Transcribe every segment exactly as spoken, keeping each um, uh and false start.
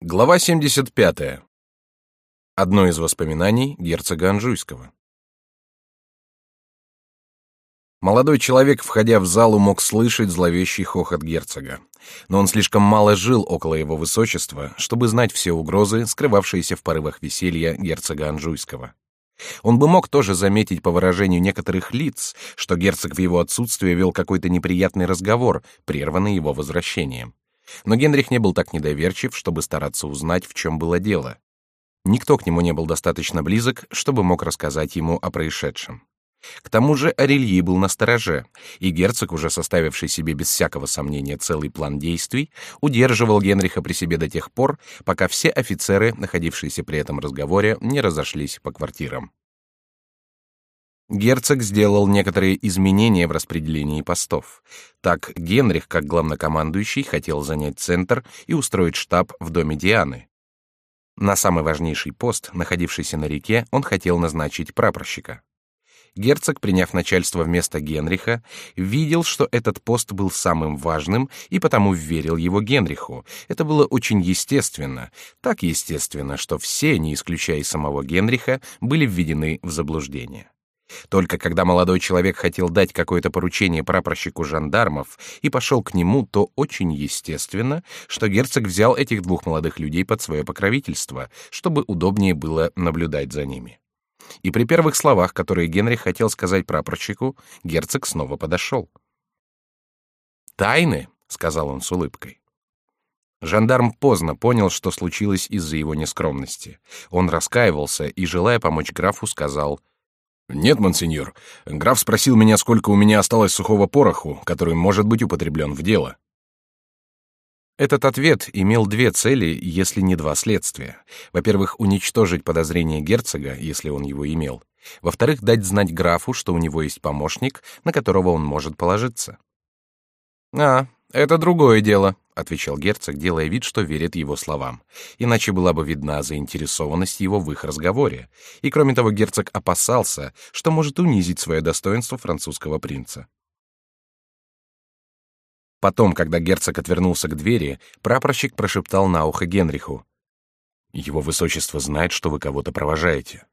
Глава семьдесят пятая. Одно из воспоминаний герцога Анжуйского. Молодой человек, входя в залу, мог слышать зловещий хохот герцога, но он слишком мало жил около его высочества, чтобы знать все угрозы, скрывавшиеся в порывах веселья герцога Анжуйского. Он бы мог тоже заметить по выражению некоторых лиц, что герцог в его отсутствие вел какой-то неприятный разговор, прерванный его возвращением. Но Генрих не был так недоверчив, чтобы стараться узнать, в чем было дело. Никто к нему не был достаточно близок, чтобы мог рассказать ему о происшедшем. К тому же Орельи был настороже, и герцог, уже составивший себе без всякого сомнения целый план действий, удерживал Генриха при себе до тех пор, пока все офицеры, находившиеся при этом разговоре, не разошлись по квартирам. Герцог сделал некоторые изменения в распределении постов. Так Генрих, как главнокомандующий, хотел занять центр и устроить штаб в доме Дианы. На самый важнейший пост, находившийся на реке, он хотел назначить прапорщика. Герцог, приняв начальство вместо Генриха, видел, что этот пост был самым важным, и потому вверил его Генриху. Это было очень естественно, так естественно, что все, не исключая и самого Генриха, были введены в заблуждение. Только когда молодой человек хотел дать какое-то поручение прапорщику жандармов и пошел к нему, то очень естественно, что герцог взял этих двух молодых людей под свое покровительство, чтобы удобнее было наблюдать за ними. И при первых словах, которые Генрих хотел сказать прапорщику, герцог снова подошел. «Тайны», — сказал он с улыбкой. Жандарм поздно понял, что случилось из-за его нескромности. Он раскаивался и, желая помочь графу, сказал: «Нет, монсеньор. Граф спросил меня, сколько у меня осталось сухого пороху, который может быть употреблен в дело». Этот ответ имел две цели, если не два следствия. Во-первых, уничтожить подозрение герцога, если он его имел. Во-вторых, дать знать графу, что у него есть помощник, на которого он может положиться. «А, это другое дело», — отвечал герцог, делая вид, что верит его словам. Иначе была бы видна заинтересованность его в их разговоре. И кроме того, герцог опасался, что может унизить свое достоинство французского принца. Потом, когда герцог отвернулся к двери, прапорщик прошептал на ухо Генриху: «Его высочество знает, что вы кого-то провожаете».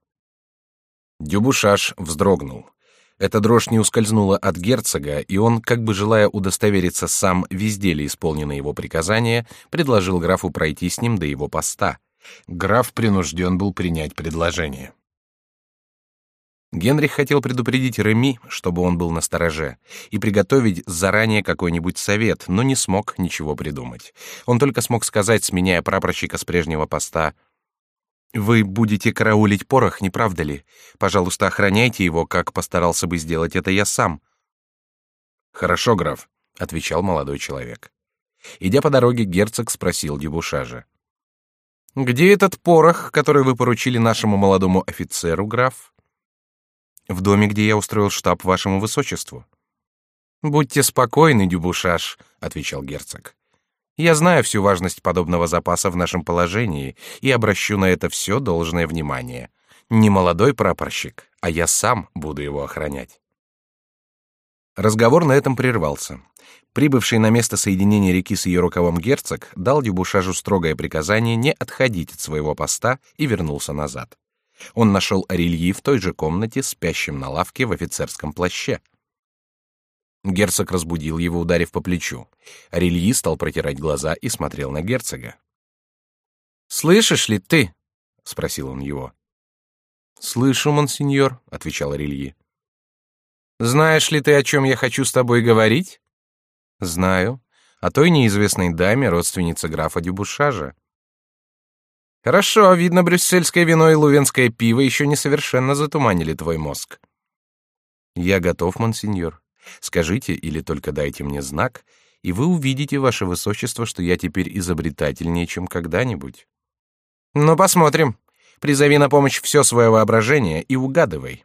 Дюбушаш вздрогнул. Эта дрожь не ускользнула от герцога, и он, как бы желая удостовериться сам, везде ли исполнено его приказание, предложил графу пройти с ним до его поста. Граф принужден был принять предложение. Генрих хотел предупредить Реми, чтобы он был настороже, и приготовить заранее какой-нибудь совет, но не смог ничего придумать. Он только смог сказать, сменяя прапорщика с прежнего поста: «Вы будете караулить порох, не правда ли? Пожалуйста, охраняйте его, как постарался бы сделать это я сам». «Хорошо, граф», — отвечал молодой человек. Идя по дороге, герцог спросил Дюбушажа: «Где этот порох, который вы поручили нашему молодому офицеру, граф?» «В доме, где я устроил штаб вашему высочеству». «Будьте спокойны, Дюбушаш», — отвечал герцог. «Я знаю всю важность подобного запаса в нашем положении и обращу на это все должное внимание. Не молодой прапорщик, а я сам буду его охранять». Разговор на этом прервался. Прибывший на место соединения реки с ее рукавом герцог дал Дюбушажу строгое приказание не отходить от своего поста и вернулся назад. Он нашел Орельи в той же комнате, спящим на лавке в офицерском плаще. Герцог разбудил его, ударив по плечу. Орельи стал протирать глаза и смотрел на герцога. «Слышишь ли ты?» — спросил он его. «Слышу, монсеньор», — отвечал Орельи. «Знаешь ли ты, о чем я хочу с тобой говорить?» «Знаю. О той неизвестной даме, родственнице графа Дюбушажа». «Хорошо, видно, брюссельское вино и лувенское пиво еще не совершенно затуманили твой мозг». «Я готов, монсеньор. Скажите или только дайте мне знак, и вы увидите, ваше высочество, что я теперь изобретательнее, чем когда-нибудь». «Ну, посмотрим. Призови на помощь все свое воображение и угадывай».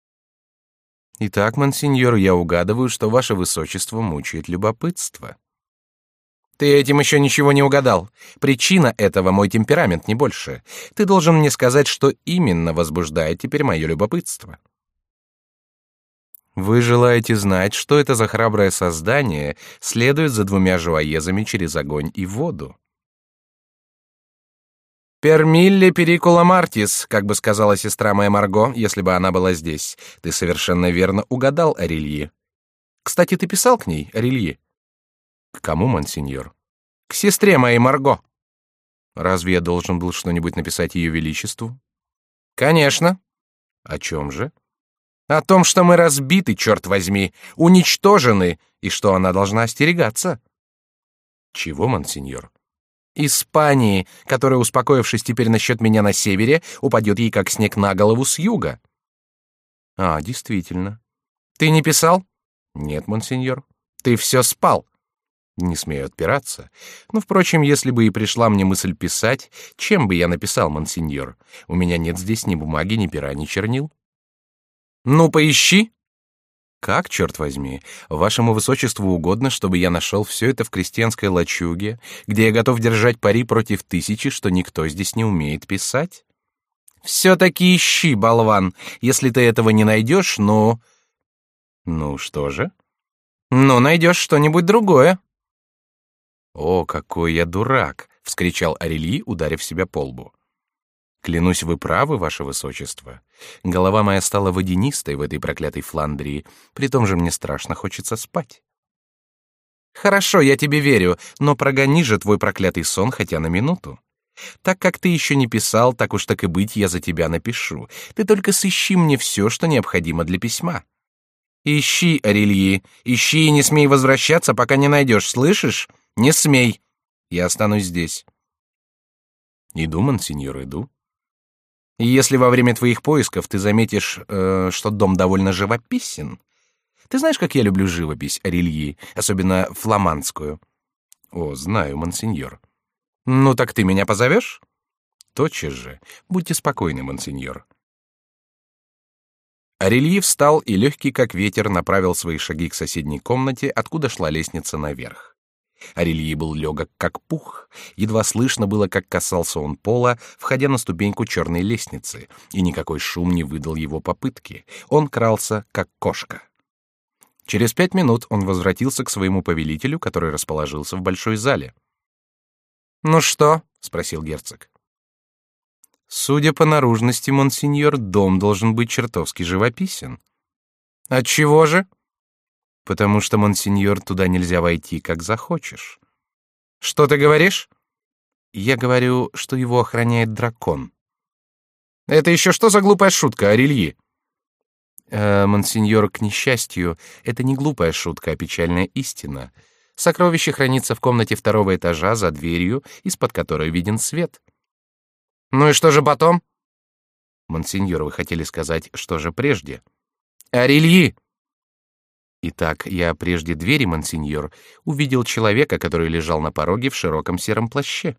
«Итак, монсеньор, я угадываю, что ваше высочество мучает любопытство». «Ты этим еще ничего не угадал. Причина этого — мой темперамент, не больше. Ты должен мне сказать, что именно возбуждает теперь мое любопытство». «Вы желаете знать, что это за храброе создание следует за двумя жуаезами через огонь и воду?» «Per mille pericula martis», как бы сказала сестра моя Марго, если бы она была здесь. Ты совершенно верно угадал, Арельи. Кстати, ты писал к ней, Арельи? К кому, монсеньор? К сестре моей Марго. Разве я должен был что-нибудь написать ее величеству? Конечно. О чем же? О том, что мы разбиты, черт возьми, уничтожены, и что она должна остерегаться. Чего, монсеньор? Испании, которая, успокоившись теперь насчет меня на севере, упадет ей как снег на голову с юга. А, действительно. Ты не писал? Нет, монсеньор. Ты все спал. Не смею отпираться. Но, впрочем, если бы и пришла мне мысль писать, чем бы я написал, монсеньор? У меня нет здесь ни бумаги, ни пера, ни чернил. Ну, поищи. Как, черт возьми, вашему высочеству угодно, чтобы я нашел все это в крестьянской лачуге, где я готов держать пари против тысячи, что никто здесь не умеет писать? Все-таки ищи, болван. Если ты этого не найдешь, ну... Ну, что же? Ну, найдешь что-нибудь другое. О, какой я дурак! — вскричал Арельи, ударив себя по лбу. Клянусь, вы правы, ваше высочество. Голова моя стала водянистой в этой проклятой Фландрии, при том же мне страшно хочется спать. Хорошо, я тебе верю, но прогони же твой проклятый сон хотя на минуту. Так как ты еще не писал, так уж так и быть, я за тебя напишу. Ты только сыщи мне все, что необходимо для письма. Ищи, Арельи, ищи и не смей возвращаться, пока не найдешь, слышишь? Не смей. Я останусь здесь. Иду, монсеньор, иду. И если во время твоих поисков ты заметишь, э, что дом довольно живописен... Ты знаешь, как я люблю живопись, Арельи, особенно фламандскую? О, знаю, монсеньор. Ну так ты меня позовешь? Тотчас же. Будьте спокойны, монсеньор. Арельи встал и, легкий как ветер, направил свои шаги к соседней комнате, откуда шла лестница наверх. Арельи был легок как пух, едва слышно было, как касался он пола, входя на ступеньку черной лестницы, и никакой шум не выдал его попытки. Он крался, как кошка. Через пять минут он возвратился к своему повелителю, который расположился в большой зале. «Ну что?» — спросил герцог. «Судя по наружности, монсеньор, дом должен быть чертовски живописен». «Отчего же?» «Потому что, монсеньор, туда нельзя войти, как захочешь». «Что ты говоришь?» «Я говорю, что его охраняет дракон». «Это еще что за глупая шутка, Арельи?» э, «Монсеньор, к несчастью, это не глупая шутка, а печальная истина. Сокровище хранится в комнате второго этажа за дверью, из-под которой виден свет». «Ну и что же потом?» «Монсеньор, вы хотели сказать, что же прежде?» «Арельи!» Итак, я прежде двери, монсеньор, увидел человека, который лежал на пороге в широком сером плаще.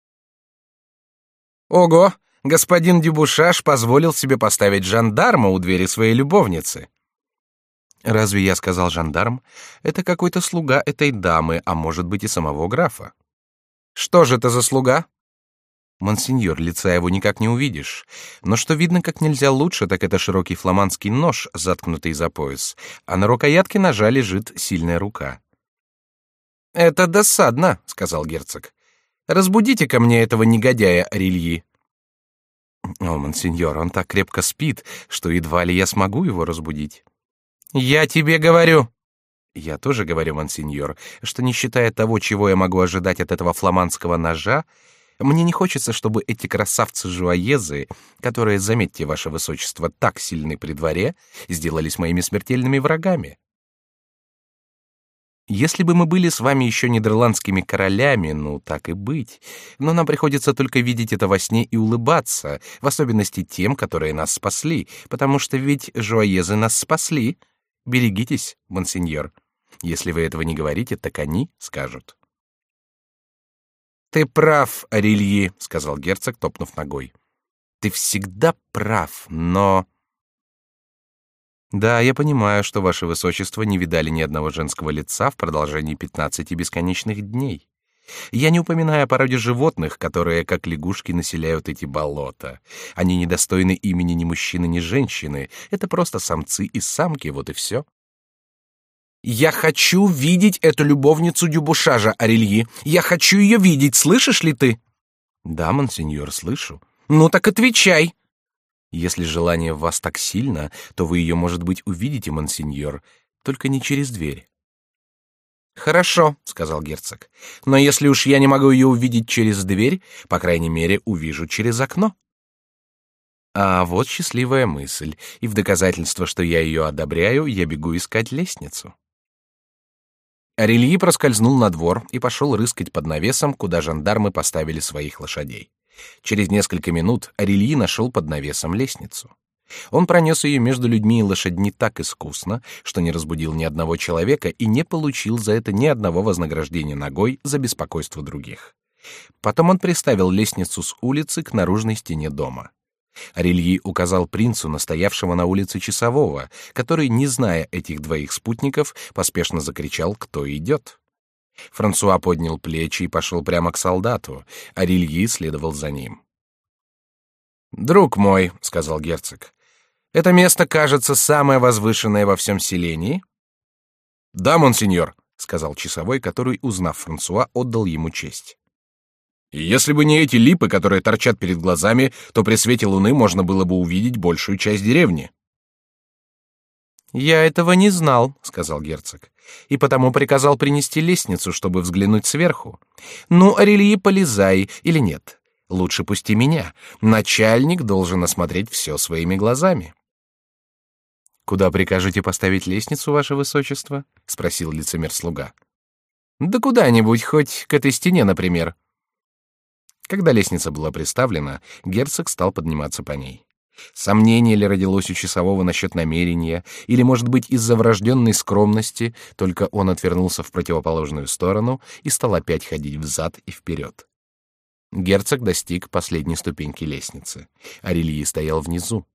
Ого, господин Дюбушаш позволил себе поставить жандарма у двери своей любовницы. Разве я сказал жандарм? Это какой-то слуга этой дамы, а может быть и самого графа. Что же это за слуга? Монсеньор, лица его никак не увидишь, но что видно как нельзя лучше, так это широкий фламандский нож, заткнутый за пояс, а на рукоятке ножа лежит сильная рука. «Это досадно», — сказал герцог. «Разбудите-ка мне этого негодяя Арельи». «О, монсеньор, он так крепко спит, что едва ли я смогу его разбудить». «Я тебе говорю». «Я тоже говорю, монсеньор, что не считая того, чего я могу ожидать от этого фламандского ножа, мне не хочется, чтобы эти красавцы-жуаезы, которые, заметьте, ваше высочество, так сильны при дворе, сделались моими смертельными врагами. Если бы мы были с вами еще нидерландскими королями, ну, так и быть, но нам приходится только видеть это во сне и улыбаться, в особенности тем, которые нас спасли, потому что ведь жуаезы нас спасли. Берегитесь, монсеньор. Если вы этого не говорите, так они скажут». «Ты прав, Арельи», — сказал герцог, топнув ногой. «Ты всегда прав, но...» «Да, я понимаю, что ваше высочество не видали ни одного женского лица в продолжении пятнадцати бесконечных дней. Я не упоминаю о породе животных, которые, как лягушки, населяют эти болота. Они недостойны имени ни мужчины, ни женщины. Это просто самцы и самки, вот и все». «Я хочу видеть эту любовницу Дюбушажа, Арельи. Я хочу ее видеть, слышишь ли ты?» Да, монсеньор, слышу. Ну так отвечай. Если желание в вас так сильно, то вы ее, может быть, увидите, монсеньор, только не через дверь. Хорошо, сказал герцог. Но если уж я не могу ее увидеть через дверь, по крайней мере, увижу через окно. А вот счастливая мысль, и в доказательство, что я ее одобряю, я бегу искать лестницу. Арельи проскользнул на двор и пошел рыскать под навесом, куда жандармы поставили своих лошадей. Через несколько минут Арельи нашел под навесом лестницу. Он пронес ее между людьми и лошадьми так искусно, что не разбудил ни одного человека и не получил за это ни одного вознаграждения ногой за беспокойство других. Потом он приставил лестницу с улицы к наружной стене дома. Арельи указал принцу на стоявшего на улице часового, который, не зная этих двоих спутников, поспешно закричал, кто идет. Франсуа поднял плечи и пошел прямо к солдату, а Рильи следовал за ним. «Друг мой», — сказал герцог, — «это место, кажется, самое возвышенное во всем селении?» «Да, монсеньор», — сказал часовой, который, узнав Франсуа, отдал ему честь. «И если бы не эти липы, которые торчат перед глазами, то при свете луны можно было бы увидеть большую часть деревни». «Я этого не знал», — сказал герцог, — «и потому приказал принести лестницу, чтобы взглянуть сверху. Ну, Арельи, полезай или нет? Лучше пусти меня. Начальник должен осмотреть все своими глазами». «Куда прикажете поставить лестницу, ваше высочество?» — спросил лицемер-слуга. «Да куда-нибудь, хоть к этой стене, например». Когда лестница была приставлена, герцог стал подниматься по ней. Сомнение ли родилось у часового насчет намерения, или, может быть, из-за врожденной скромности, только он отвернулся в противоположную сторону и стал опять ходить взад и вперед. Герцог достиг последней ступеньки лестницы. Арельи стоял внизу.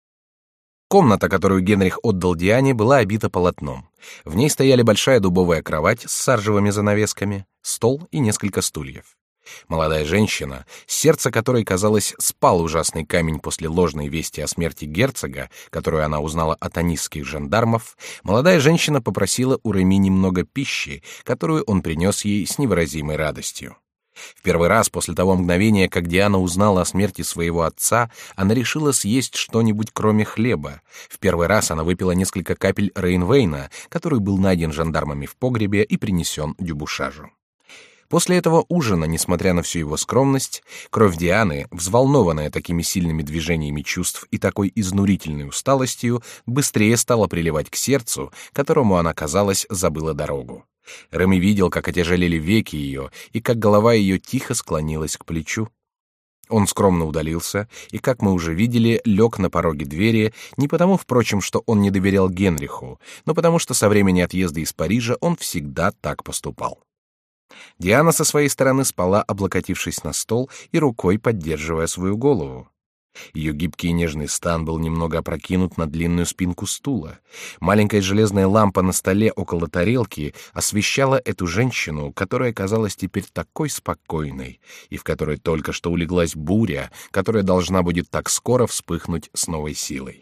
Комната, которую Генрих отдал Диане, была обита полотном. В ней стояли большая дубовая кровать с саржевыми занавесками, стол и несколько стульев. Молодая женщина, сердце которой, казалось, спал ужасный камень после ложной вести о смерти герцога, которую она узнала от анисских жандармов, молодая женщина попросила у Реми немного пищи, которую он принес ей с невыразимой радостью. В первый раз после того мгновения, как Диана узнала о смерти своего отца, она решила съесть что-нибудь кроме хлеба. В первый раз она выпила несколько капель рейнвейна, который был найден жандармами в погребе и принесен Дюбушажу. После этого ужина, несмотря на всю его скромность, кровь Дианы, взволнованная такими сильными движениями чувств и такой изнурительной усталостью, быстрее стала приливать к сердцу, которому она, казалось, забыла дорогу. Реми видел, как отяжелели веки ее и как голова ее тихо склонилась к плечу. Он скромно удалился и, как мы уже видели, лег на пороге двери, не потому, впрочем, что он не доверял Генриху, но потому что со времени отъезда из Парижа он всегда так поступал. Диана со своей стороны спала, облокотившись на стол и рукой поддерживая свою голову. Ее гибкий и нежный стан был немного опрокинут на длинную спинку стула. Маленькая железная лампа на столе около тарелки освещала эту женщину, которая казалась теперь такой спокойной, и в которой только что улеглась буря, которая должна будет так скоро вспыхнуть с новой силой.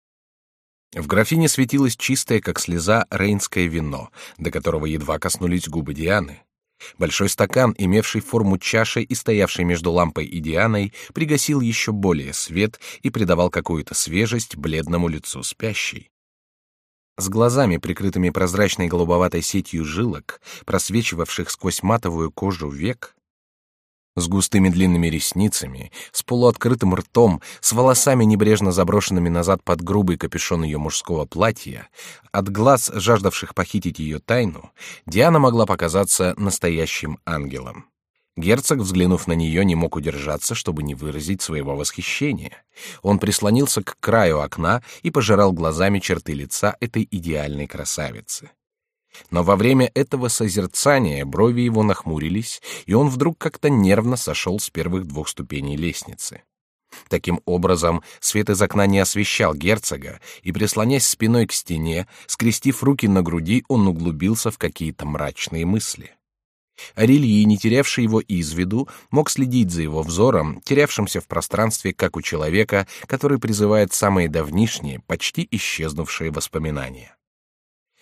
В графине светилось чистое, как слеза, рейнское вино, до которого едва коснулись губы Дианы. Большой стакан, имевший форму чаши и стоявший между лампой и Дианой, пригасил еще более свет и придавал какую-то свежесть бледному лицу спящей. С глазами, прикрытыми прозрачной голубоватой сетью жилок, просвечивавших сквозь матовую кожу век, с густыми длинными ресницами, с полуоткрытым ртом, с волосами, небрежно заброшенными назад под грубый капюшон ее мужского платья, от глаз, жаждавших похитить ее тайну, Диана могла показаться настоящим ангелом. Герцог, взглянув на нее, не мог удержаться, чтобы не выразить своего восхищения. Он прислонился к краю окна и пожирал глазами черты лица этой идеальной красавицы. Но во время этого созерцания брови его нахмурились, и он вдруг как-то нервно сошел с первых двух ступеней лестницы. Таким образом, свет из окна не освещал герцога, и, прислонясь спиной к стене, скрестив руки на груди, он углубился в какие-то мрачные мысли. Арельи, не терявший его из виду, мог следить за его взором, терявшимся в пространстве, как у человека, который призывает самые давнишние, почти исчезнувшие воспоминания.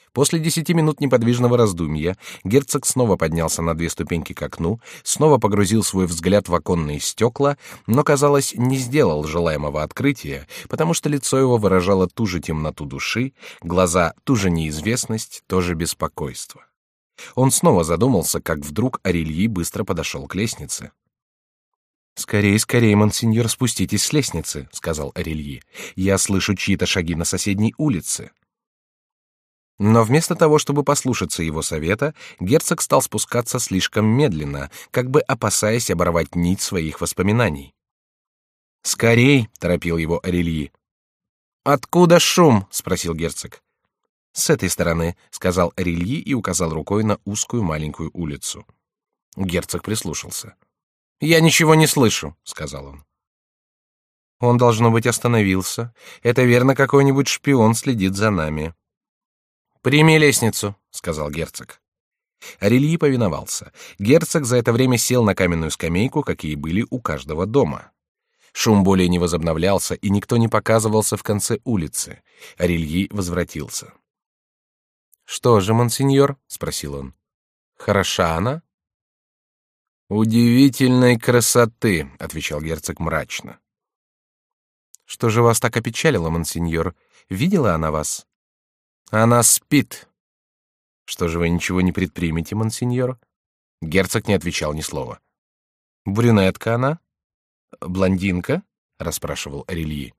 После десяти минут неподвижного раздумья герцог снова поднялся на две ступеньки к окну, снова погрузил свой взгляд в оконные стекла, но, казалось, не сделал желаемого открытия, потому что лицо его выражало ту же темноту души, глаза — ту же неизвестность, то же беспокойство. Он снова задумался, как вдруг Арельи быстро подошел к лестнице. «Скорее, скорее, монсеньор, спуститесь с лестницы», — сказал Арельи. «Я слышу чьи-то шаги на соседней улице». Но вместо того, чтобы послушаться его совета, герцог стал спускаться слишком медленно, как бы опасаясь оборвать нить своих воспоминаний. «Скорей!» — торопил его Арельи. «Откуда шум?» — спросил герцог. «С этой стороны», — сказал Арельи и указал рукой на узкую маленькую улицу. Герцог прислушался. «Я ничего не слышу», — сказал он. «Он, должно быть, остановился. Это верно, какой-нибудь шпион следит за нами». «Прими лестницу», — сказал герцог. Арельи повиновался. Герцог за это время сел на каменную скамейку, какие были у каждого дома. Шум более не возобновлялся, и никто не показывался в конце улицы. Арельи возвратился. «Что же, монсеньор?» — спросил он. «Хороша она?» «Удивительной красоты», — отвечал герцог мрачно. «Что же вас так опечалило, монсеньор? Видела она вас?» «Она спит». «Что же вы ничего не предпримете, монсеньор?» Герцог не отвечал ни слова. «Брюнетка она?» «Блондинка?» — расспрашивал Арельи.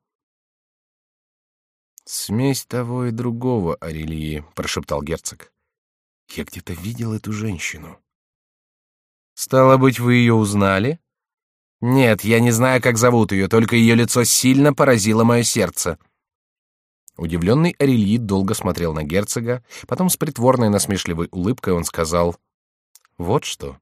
«Смесь того и другого, Арельи», — прошептал герцог. «Я где-то видел эту женщину». «Стало быть, вы ее узнали?» «Нет, я не знаю, как зовут ее, только ее лицо сильно поразило мое сердце». Удивленный Арельи долго смотрел на герцога, потом с притворной насмешливой улыбкой он сказал: «Вот что».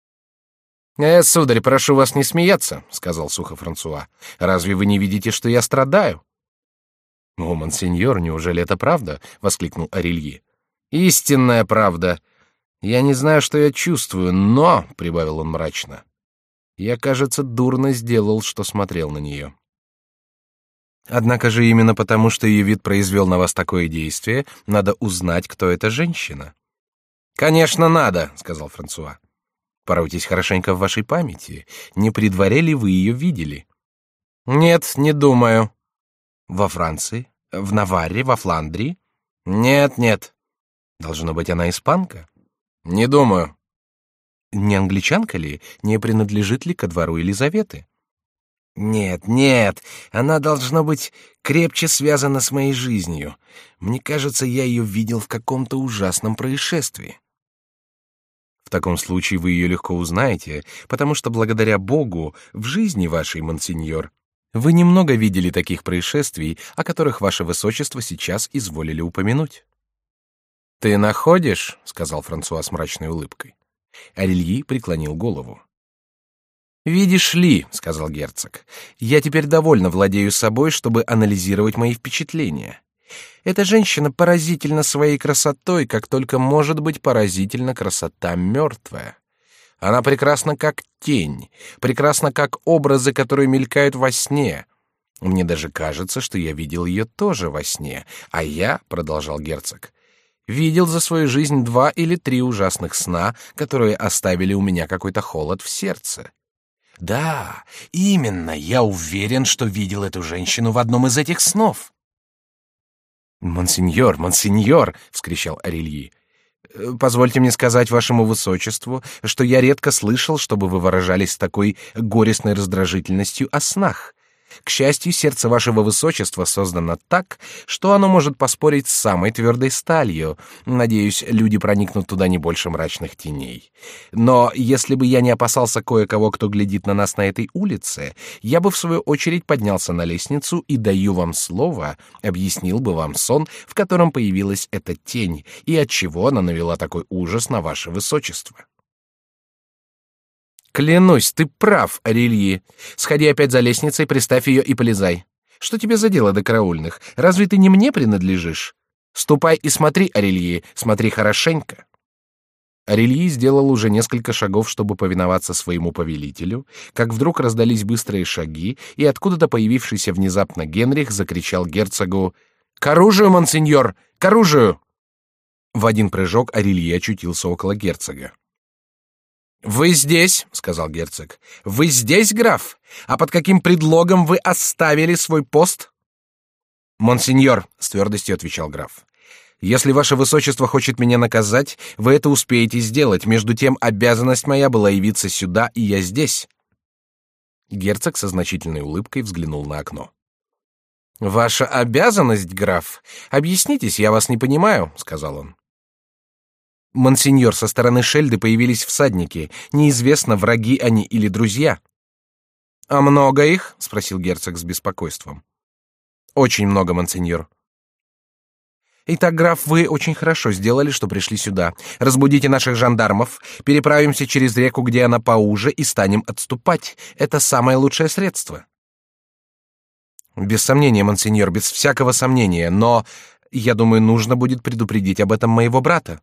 «Э, сударь, прошу вас не смеяться», — сказал сухо Франсуа. «Разве вы не видите, что я страдаю?» «О, монсеньор, неужели это правда?» — воскликнул Арельи. «Истинная правда. Я не знаю, что я чувствую, но, — прибавил он мрачно, — я, кажется, дурно сделал, что смотрел на нее». «Однако же именно потому, что ее вид произвел на вас такое действие, надо узнать, кто эта женщина». «Конечно, надо», — сказал Франсуа. «Поройтесь хорошенько в вашей памяти. Не при дворе ли вы ее видели?» «Нет, не думаю». «Во Франции? В Наварре? Во Фландрии?» «Нет, нет». «Должно быть, она испанка?» «Не думаю». «Не англичанка ли? Не принадлежит ли ко двору Елизаветы?» «Нет, нет, она, должно быть, крепче связана с моей жизнью. Мне кажется, я ее видел в каком-то ужасном происшествии». «В таком случае вы ее легко узнаете, потому что, благодаря Богу, в жизни вашей, монсеньор, вы немного видели таких происшествий, о которых ваше высочество сейчас изволили упомянуть». «Ты находишь?» — сказал Франсуа с мрачной улыбкой. Арельи преклонил голову. «Видишь ли, — сказал герцог, — я теперь довольно владею собой, чтобы анализировать мои впечатления. Эта женщина поразительна своей красотой, как только может быть поразительна красота мертвая. Она прекрасна как тень, прекрасна как образы, которые мелькают во сне. Мне даже кажется, что я видел ее тоже во сне, а я, — продолжал герцог, — видел за свою жизнь два или три ужасных сна, которые оставили у меня какой-то холод в сердце. Да, именно, я уверен, что видел эту женщину в одном из этих снов». «Монсеньор, монсеньор!» — вскричал Арельи. «Позвольте мне сказать вашему высочеству, что я редко слышал, чтобы вы выражались с такой горестной раздражительностью о снах. К счастью, сердце вашего высочества создано так, что оно может поспорить с самой твердой сталью. Надеюсь, люди проникнут туда не больше мрачных теней. Но если бы я не опасался кое-кого, кто глядит на нас на этой улице, я бы в свою очередь поднялся на лестницу и, даю вам слово, объяснил бы вам сон, в котором появилась эта тень, и отчего она навела такой ужас на ваше высочество». «Клянусь, ты прав, Арельи. Сходи опять за лестницей, приставь ее и полезай. Что тебе за дело до караульных? Разве ты не мне принадлежишь? Ступай и смотри, Арельи, смотри хорошенько». Арельи сделал уже несколько шагов, чтобы повиноваться своему повелителю, как вдруг раздались быстрые шаги, и откуда-то появившийся внезапно Генрих закричал герцогу: «К оружию, монсеньор! К оружию!» В один прыжок Арелье очутился около герцога. «Вы здесь», — сказал герцог. «Вы здесь, граф? А под каким предлогом вы оставили свой пост?» «Монсеньор», — с твердостью отвечал граф, — «если ваше высочество хочет меня наказать, вы это успеете сделать. Между тем, обязанность моя была явиться сюда, и я здесь». Герцог со значительной улыбкой взглянул на окно. «Ваша обязанность, граф? Объяснитесь, я вас не понимаю», — сказал он. «Монсеньор, со стороны Шельды появились всадники. Неизвестно, враги они или друзья». «А много их?» — спросил герцог с беспокойством. «Очень много, монсеньор». «Итак, граф, вы очень хорошо сделали, что пришли сюда. Разбудите наших жандармов, переправимся через реку, где она поуже, и станем отступать. Это самое лучшее средство». «Без сомнения, монсеньор, без всякого сомнения, но, я думаю, нужно будет предупредить об этом моего брата».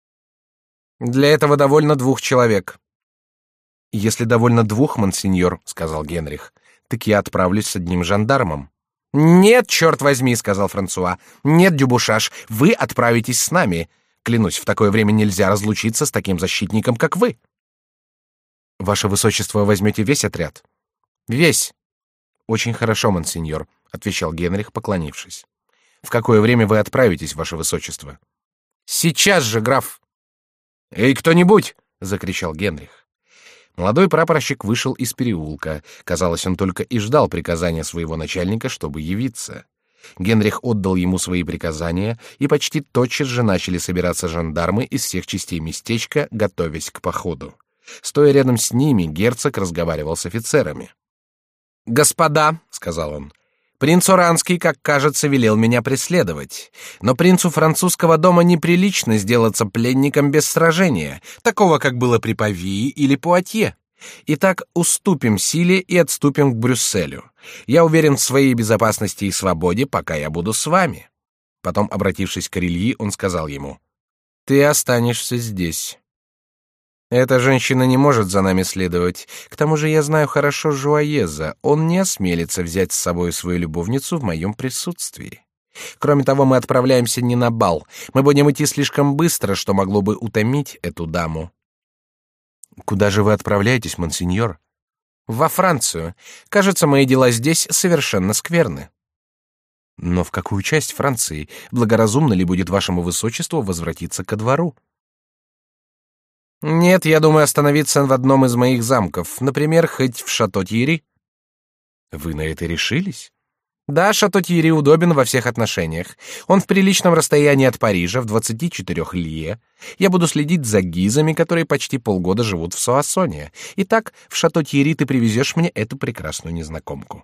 «Для этого довольно двух человек». «Если довольно двух, монсеньор, — сказал Генрих, — так я отправлюсь с одним жандармом». «Нет, черт возьми, — сказал Франсуа, — нет, Дюбушаш, вы отправитесь с нами. Клянусь, в такое время нельзя разлучиться с таким защитником, как вы». «Ваше высочество, возьмете весь отряд?» «Весь». «Очень хорошо, монсеньор, — отвечал Генрих, поклонившись. В какое время вы отправитесь, ваше высочество?» «Сейчас же, граф». «Эй, кто-нибудь!» — закричал Генрих. Молодой прапорщик вышел из переулка. Казалось, он только и ждал приказания своего начальника, чтобы явиться. Генрих отдал ему свои приказания, и почти тотчас же начали собираться жандармы из всех частей местечка, готовясь к походу. Стоя рядом с ними, герцог разговаривал с офицерами. «Господа, — сказал он, — принц Оранский, как кажется, велел меня преследовать. Но принцу французского дома неприлично сделаться пленником без сражения, такого, как было при Павии или Пуатье. Итак, уступим силе и отступим к Брюсселю. Я уверен в своей безопасности и свободе, пока я буду с вами». Потом, обратившись к Арельи, он сказал ему: «Ты останешься здесь. Эта женщина не может за нами следовать. К тому же я знаю хорошо Жуаеза. Он не осмелится взять с собой свою любовницу в моем присутствии. Кроме того, мы отправляемся не на бал. Мы будем идти слишком быстро, что могло бы утомить эту даму». «Куда же вы отправляетесь, монсеньор?» «Во Францию. Кажется, мои дела здесь совершенно скверны». «Но в какую часть Франции? Благоразумно ли будет вашему высочеству возвратиться ко двору?» «Нет, я думаю остановиться в одном из моих замков, например, хоть в Шато-Тьерри». «Вы на это решились?» «Да, Шато-Тьерри удобен во всех отношениях. Он в приличном расстоянии от Парижа, в двадцати четырёх лье. Я буду следить за гизами, которые почти полгода живут в Суассоне. Итак, в Шато-Тьерри ты привезешь мне эту прекрасную незнакомку».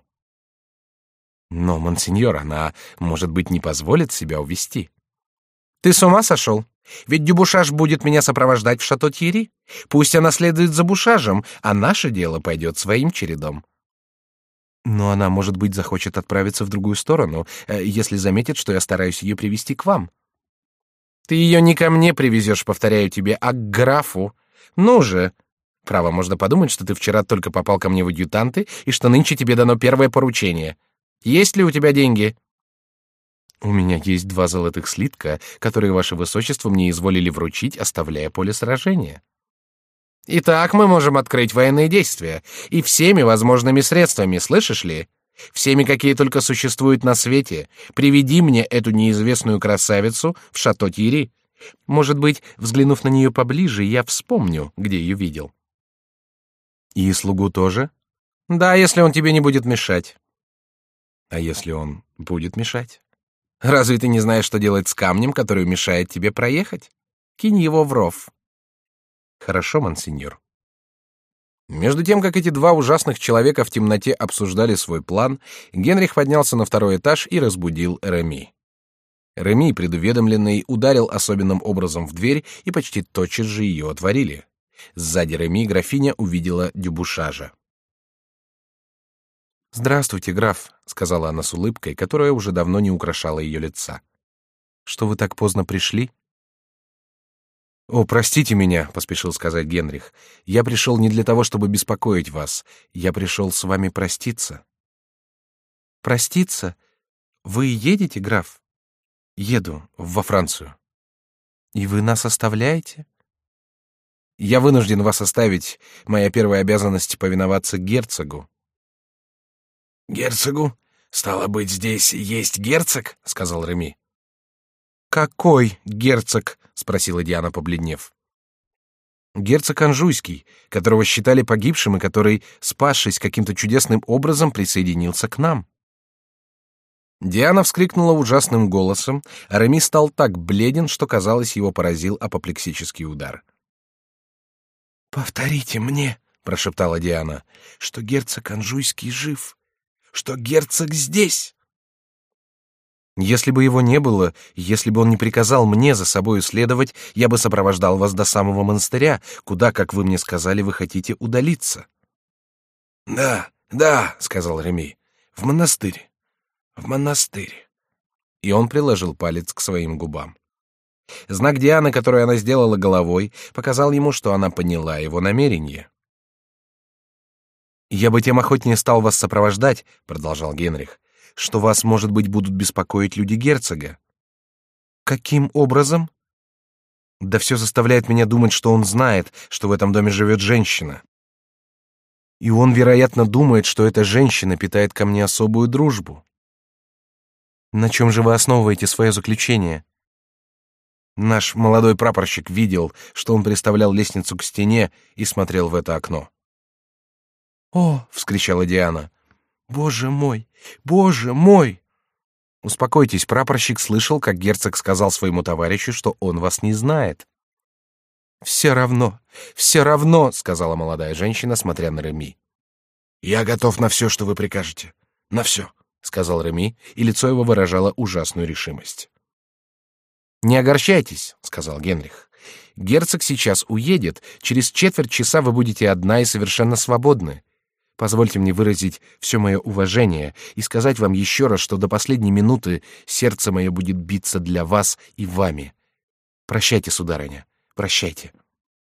«Но, монсеньор, она, может быть, не позволит себя увести». «Ты с ума сошел? Ведь Дюбушаш будет меня сопровождать в Шато-Тьерри. Пусть она следует за Бушажем, а наше дело пойдет своим чередом». «Но она, может быть, захочет отправиться в другую сторону, если заметит, что я стараюсь ее привести к вам». «Ты ее не ко мне привезешь, повторяю тебе, а к графу. Ну же! Право, можно подумать, что ты вчера только попал ко мне в адъютанты и что нынче тебе дано первое поручение. Есть ли у тебя деньги?» «У меня есть два золотых слитка, которые ваше высочество мне изволили вручить, оставляя поле сражения». «Итак, мы можем открыть военные действия, и всеми возможными средствами, слышишь ли? Всеми, какие только существуют на свете. Приведи мне эту неизвестную красавицу в Шато-Тьерри. Может быть, взглянув на нее поближе, я вспомню, где ее видел». «И слугу тоже?» «Да, если он тебе не будет мешать». «А если он будет мешать?» «Разве ты не знаешь, что делать с камнем, который мешает тебе проехать? Кинь его в ров». «Хорошо, монсеньор». Между тем, как эти два ужасных человека в темноте обсуждали свой план, Генрих поднялся на второй этаж и разбудил Реми. Реми, предуведомленный, ударил особенным образом в дверь, и почти тотчас же ее отворили. Сзади Реми графиня увидела Дюбушажа. «Здравствуйте, граф», — сказала она с улыбкой, которая уже давно не украшала ее лица. «Что вы так поздно пришли?» «О, простите меня», — поспешил сказать Генрих. «Я пришел не для того, чтобы беспокоить вас. Я пришел с вами проститься». «Проститься? Вы едете, граф?» «Еду во Францию». И вы нас оставляете? Я вынужден вас оставить. Моя первая обязанность — повиноваться герцогу. Герцогу? Стало быть, здесь есть герцог? — сказал Реми. Какой герцог? — спросила Диана, побледнев. Герцог Анжуйский, которого считали погибшим и который, спасшись каким-то чудесным образом, присоединился к нам. Диана вскрикнула ужасным голосом, а Реми стал так бледен, что, казалось, его поразил апоплексический удар. «Повторите мне, — прошептала Диана, — что герцог Анжуйский жив, что герцог здесь!» Если бы его не было, если бы он не приказал мне за собою следовать, я бы сопровождал вас до самого монастыря, куда, как вы мне сказали, вы хотите удалиться. «Да, да, — сказал Реми, — в монастырь, в монастырь». И он приложил палец к своим губам. Знак Дианы, который она сделала головой, показал ему, что она поняла его намерение. «Я бы тем охотнее стал вас сопровождать, — продолжал Генрих, — что вас, может быть, будут беспокоить люди герцога». «Каким образом?» «Да все заставляет меня думать, что он знает, что в этом доме живет женщина. И он, вероятно, думает, что эта женщина питает ко мне особую дружбу». «На чем же вы основываете свое заключение?» Наш молодой прапорщик видел, что он приставлял лестницу к стене и смотрел в это окно. «О!» — вскричала Диана. «Боже мой! Боже мой!» «Успокойтесь, прапорщик слышал, как герцог сказал своему товарищу, что он вас не знает». «Все равно, все равно!» — сказала молодая женщина, смотря на Реми. «Я готов на все, что вы прикажете. На все», — сказал Реми, и лицо его выражало ужасную решимость. «Не огорчайтесь», — сказал Генрих. «Герцог сейчас уедет. Через четверть часа вы будете одна и совершенно свободны. Позвольте мне выразить все мое уважение и сказать вам еще раз, что до последней минуты сердце мое будет биться для вас и вами. Прощайте, сударыня, прощайте».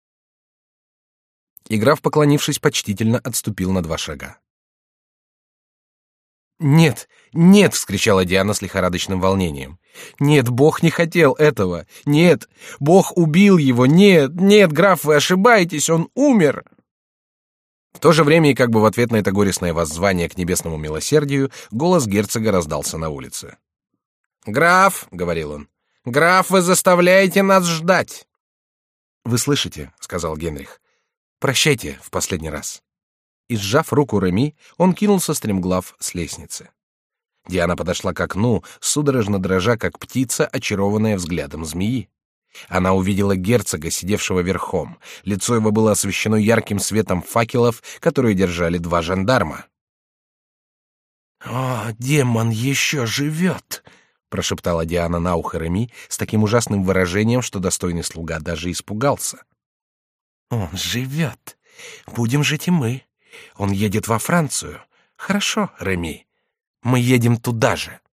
И граф, поклонившись, почтительно отступил на два шага. «Нет, нет!» — вскричала Диана с лихорадочным волнением. «Нет, Бог не хотел этого! Нет! Бог убил его! Нет, нет, граф, вы ошибаетесь! Он умер!» В то же время и как бы в ответ на это горестное воззвание к небесному милосердию голос герцога раздался на улице. «Граф!» — говорил он. «Граф, вы заставляете нас ждать!» «Вы слышите?» — сказал Генрих. «Прощайте в последний раз». И, сжав руку Реми, он кинулся стремглав с лестницы. Диана подошла к окну, судорожно дрожа, как птица, очарованная взглядом змеи. Она увидела герцога, сидевшего верхом. Лицо его было освещено ярким светом факелов, которые держали два жандарма. «О, демон еще живет!» — прошептала Диана на ухо Реми с таким ужасным выражением, что достойный слуга даже испугался. «Он живет! Будем жить и мы! Он едет во Францию! Хорошо, Реми! Мы едем туда же!»